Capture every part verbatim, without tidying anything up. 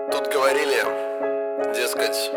Тут говорили, дескать,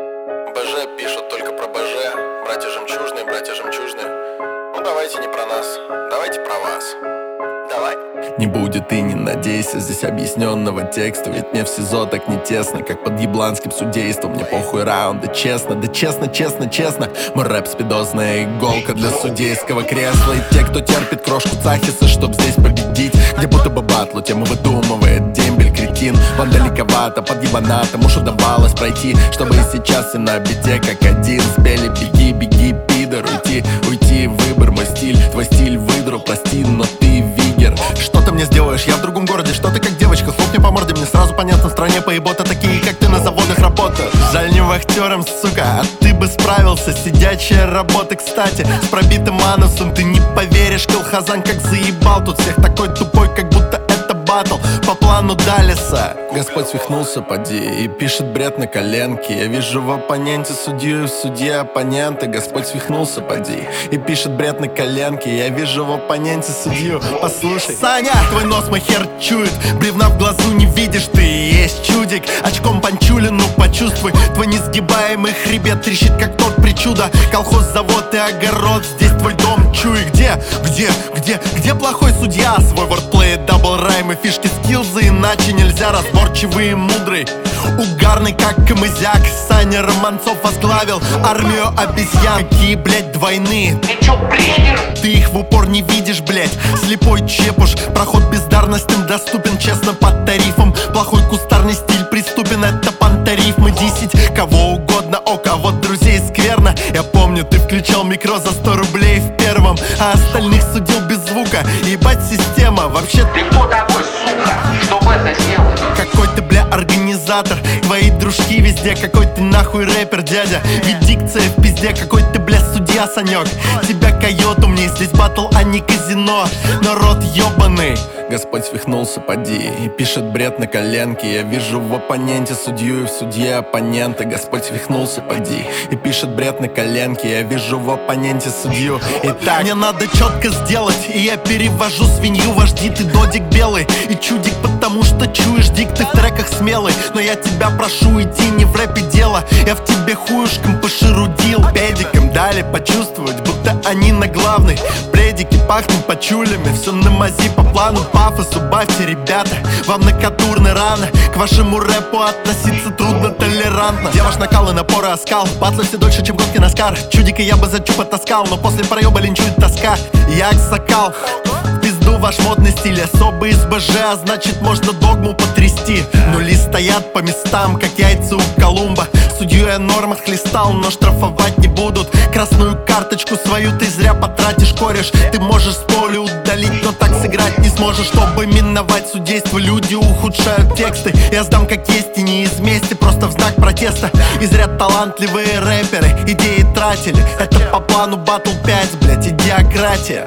БЖ пишут только про БЖ, братья жемчужные, братья жемчужные. Ну давайте не про нас, давайте про вас. Давай. Не будет и не надейся, здесь объясненного текста. Ведь мне в СИЗО так не тесно, как под ебланским судейством. Мне похуй раунды, честно, да честно, честно, честно. Мой рэп спидозная иголка для судейского кресла. И те, кто терпит крошку цахиса, чтоб здесь победить, где будто бы батлу тему выдумывает дембель, кретин. Вам далековато, под ебанатом уж удавалось пройти, чтобы и сейчас и на бите как один спели: беги, беги, пидор, уйти, уйти, выбор мой стиль. Твой стиль выдру пластин, но ты вигер. Что ты мне сделаешь? Я в другом городе, что ты как девочка, хлопни по морде, мне сразу понятно, в стране поебота такие, как ты, на заводах работают. Жаль, не вахтером, сука, а ты бы справился. Сидячая работа, кстати, с пробитым анусом. Ты не поверишь, Килхазан как заебал тут всех, такой тупой, как будто это батл по плану Даллеса. Господь свихнулся, поди, и пишет бред на коленке. Я вижу в оппоненте судью, в суде оппонента. Господь свихнулся, поди, и пишет бред на коленке. Я вижу в оппоненте судью. Послушай, Саня, твой нос мой хер чует, бревна в глазу не видишь, ты и есть чудик. Очком панчулину почувствуй, твой несгибаемый хребет трещит, как тот причуда. Колхоз, завод и огород, здесь твой дом, чуй. Где, где, где, где плохой судья? Свой вордплей, дабл раймы, фишки, скиллзы, иначе нельзя. Разборчивый и мудрый, угарный как камызяк. Саня Романцов возглавил армию обезьян. Какие, блять, двойные? Ты чё, бредишь? Ты их в упор не видишь, блять. Слепой чепуш, проход бездарностям доступен, честно, под тарифом. Плохой кустарный стиль преступен, это пантарифмы. Десять кого угодно, о, кого друзей скверно. Я помню, ты включал микро за сто рублей в первом, а остальных судил без звука. Ебать, система, вообще Ты кто такой, сука, чтобы это сделать? какой ты, бля, организатор. Твои дружки везде, какой ты нахуй рэпер, дядя. Ведь дикция в пизде, какой ты, бля, судья, Санек. Тебя койот умней, здесь батл, а не казино. Народ ебаный. Господь свихнулся, поди, и пишет бред на коленке. Я вижу в оппоненте судью и в судье оппонента. Господь свихнулся, поди, и пишет бред на коленке. Я вижу в оппоненте судью. Итак, мне надо четко сделать, и я перевожу свинью. Вожди, ты додик белый и чудик, потому что чуешь дик, ты в треках смелый. Но я тебя прошу, идти не в рэпе дело. Я в тебе хуюшком пошерудил, педиком дали почувствовать, будто они на главной. Пледики пахнут почулями, все на мази по плану. Пафос убавьте, ребята, вам накатурно рано. К вашему рэпу относиться трудно, толерантно. Где ваш накал и напор и оскал? Батлы все дольше, чем гонки на скар. Чудика я бы за чу потаскал, но после проеба линчует тоска. Я аксакал, в пизду ваш модный стиль. Особый из БЖ, а значит можно догму потрясти. Нули стоят по местам, как яйца у Колумба. Судью я нормах хлестал, но штрафовать не будут. Красную карточку свою ты зря потратишь, кореш. Ты можешь с поля удалить, но так сыграть не сможешь. Чтобы миновать судейство, люди ухудшают тексты. Я сдам как есть и не из мести, просто в знак протеста. И зря талантливые рэперы идеи тратили. Это по плану батл пять, блять, идиократия.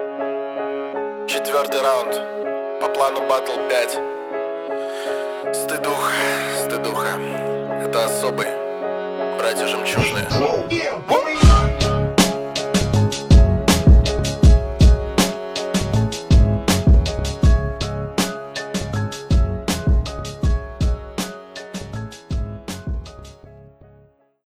Четвертый раунд. По плану батл пять. Стыдух, стыдуха. Это особый. Братья жемчужные.